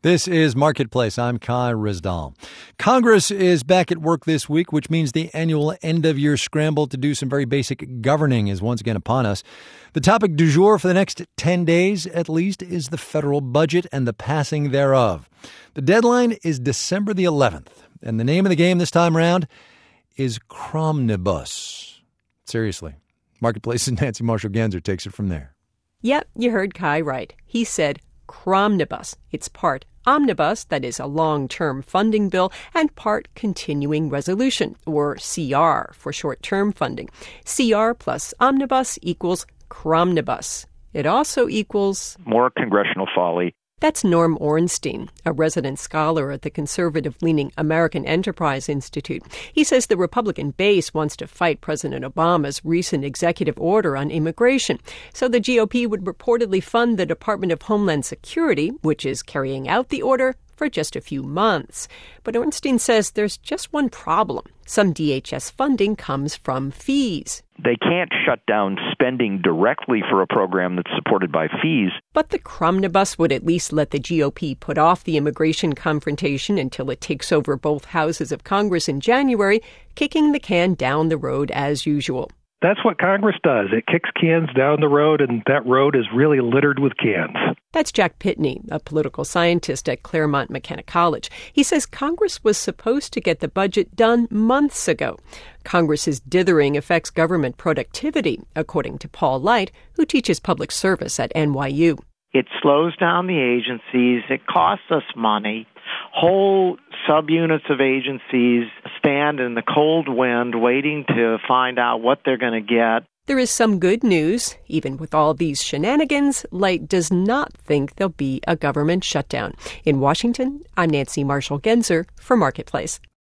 This is Marketplace. I'm Kai Rizdal. Congress is back at work this week, which means the annual end-of-year scramble to do some very basic governing is once again upon us. The topic du jour for the next 10 days, at least, is the federal budget and the passing thereof. The deadline is December the 11th, and the name of the game this time around is Cromnibus. Seriously. Marketplace's Nancy Marshall-Genzer takes it from there. Yep, you heard Kai right. He said Cromnibus. It's part omnibus, that is a long-term funding bill, and part continuing resolution, or CR for short-term funding. CR plus omnibus equals Cromnibus. It also equals more congressional folly. That's Norm Ornstein, a resident scholar at the conservative-leaning American Enterprise Institute. He says the Republican base wants to fight President Obama's recent executive order on immigration. So the GOP would reportedly fund the Department of Homeland Security, which is carrying out the order, for just a few months. But Ornstein says there's just one problem. Some DHS funding comes from fees. They can't shut down spending directly for a program that's supported by fees. But the Cromnibus would at least let the GOP put off the immigration confrontation until it takes over both houses of Congress in January, kicking the can down the road as usual. That's what Congress does. It kicks cans down the road, and that road is really littered with cans. That's Jack Pitney, a political scientist at Claremont McKenna College. He says Congress was supposed to get the budget done months ago. Congress's dithering affects government productivity, according to Paul Light, who teaches public service at NYU. It slows down the agencies. It costs us money. Whole subunits of agencies stand in the cold wind waiting to find out what they're going to get. There is some good news. Even with all these shenanigans, Light does not think there'll be a government shutdown. In Washington, I'm Nancy Marshall-Genzer for Marketplace.